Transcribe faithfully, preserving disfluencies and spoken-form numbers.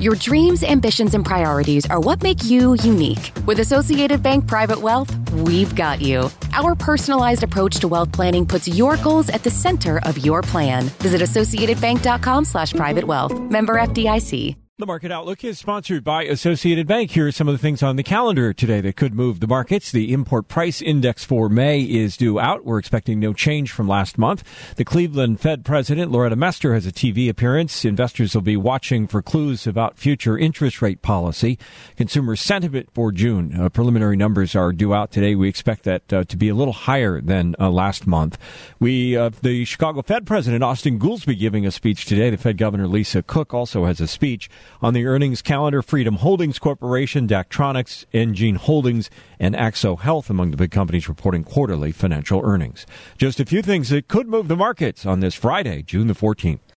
Your dreams, ambitions, and priorities are what make you unique. With Associated Bank Private Wealth, we've got you. Our personalized approach to wealth planning puts your goals at the center of your plan. Visit associatedbank.com slash private wealth. Member F D I C. The Market Outlook is sponsored by Associated Bank. Here are some of the things on the calendar today that could move the markets. The import price index for May is due out. We're expecting no change from last month. The Cleveland Fed President, Loretta Mester, has a T V appearance. Investors will be watching for clues about future interest rate policy. Consumer sentiment for June. Uh, preliminary numbers are due out today. We expect that uh, to be a little higher than uh, last month. We, uh, the Chicago Fed President, Austin Goolsbee, giving a speech today. The Fed Governor, Lisa Cook, also has a speech. On the earnings calendar, Freedom Holdings Corporation, Daktronics, enGene Holdings, and Axo Health among the big companies reporting quarterly financial earnings. Just a few things that could move the markets on this Friday, June the fourteenth.